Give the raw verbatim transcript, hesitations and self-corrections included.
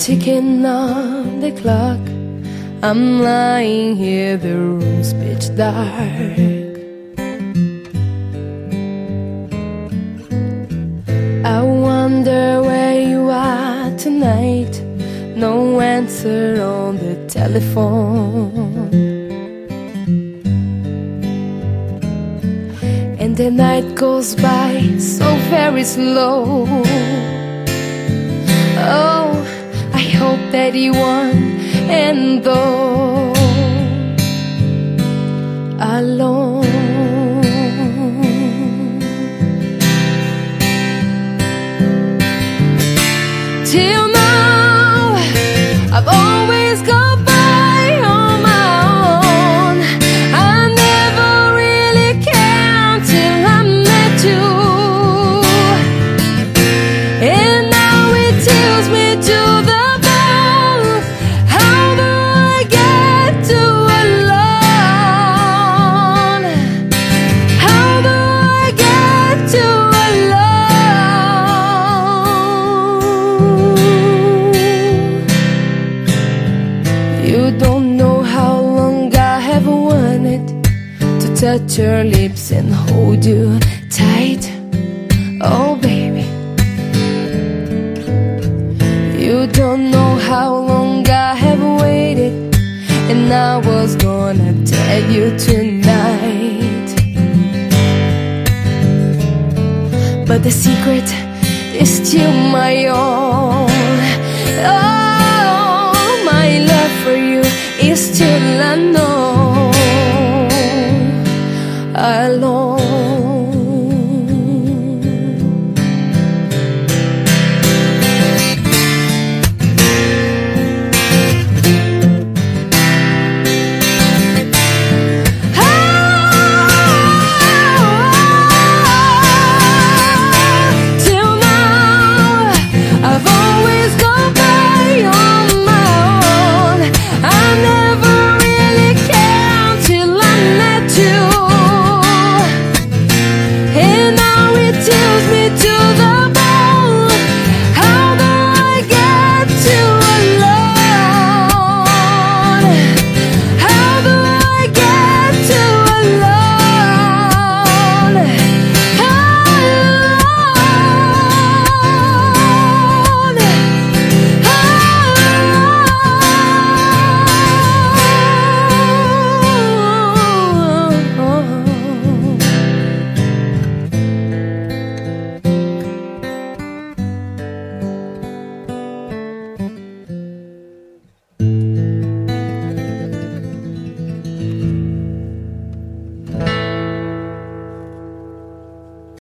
ticking on the clock. I'm lying here, the room's pitch dark. I wonder where you are tonight. No answer on the telephone. And the night goes by so very slow. Oh, I hope that you won, and though alone, till now I've always gone by on my own. I never really cared till I met you, and now it tilts me to the bone. How do I get to alone? How do I get to alone? You don't know how long I have wanted to touch your lips and hold you tight. Oh baby, you don't know how long I have waited, and I was gonna tell you tonight. But the secret is still my